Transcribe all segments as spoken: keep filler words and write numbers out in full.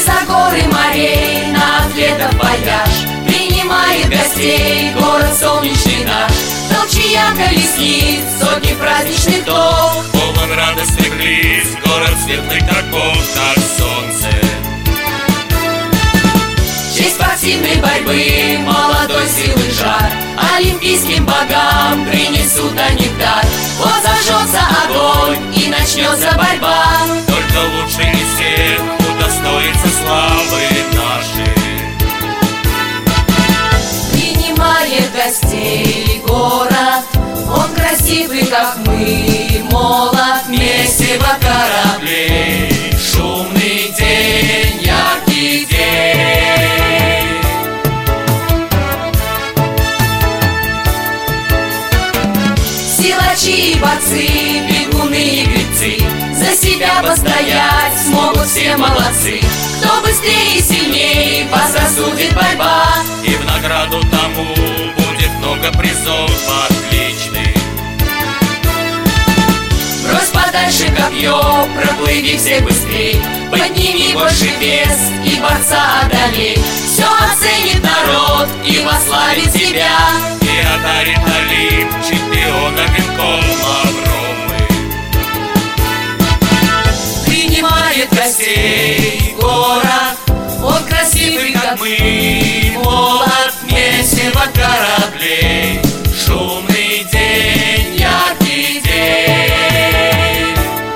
леса, горы, морей, на атлетов вояж. Принимает гостей город солнечный наш. Толчья колесниц, сотни праздничных тов. Полон радостных лиц, город светлых торгов, как солнце. В честь спортивной борьбы, молодой силы жар, олимпийским богам принесут они дар. Вот зажжется огонь и начнется борьба. Только лучший из всех удостоится славы нашей. Принимает гостей город, он красивый, как мы, молод, месиво кораблей. Шумный день, яркий день. Силачи и борцы, бегуны и гребцы, за себя постоять смогут все молодцы. Кто быстрее и сильнее, возрастет борьба. И в награду тому будет много призов отличных. Брось подальше копье, проплыви всех быстрей, подними больше вес и борца одолей. Все оценит народ и вославит тебя, и одарит Олимп чемпиона венком огромный. Принимает гостей город, он красивый, как мы, молод, месиво кораблей. Шумный день, яркий день.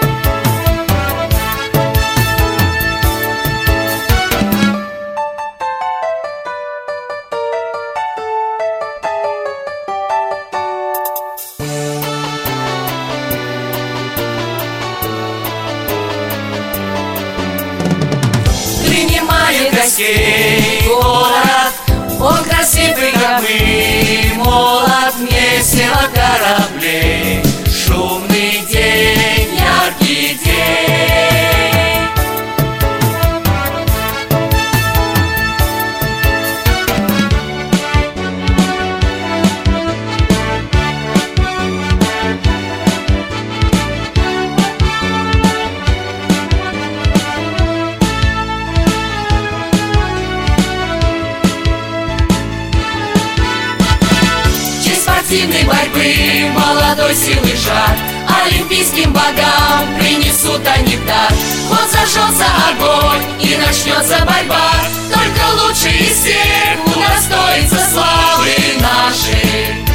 Принимает гостей город, он красивый, как мы, молод, месиво кораблей. Шумный день, яркий день. В честь спортивной борьбы, молодой силы жар, олимпийским богам принесут они дар. Вот зажжется огонь и начнется борьба. Только лучший из всех удостоится славы нашей.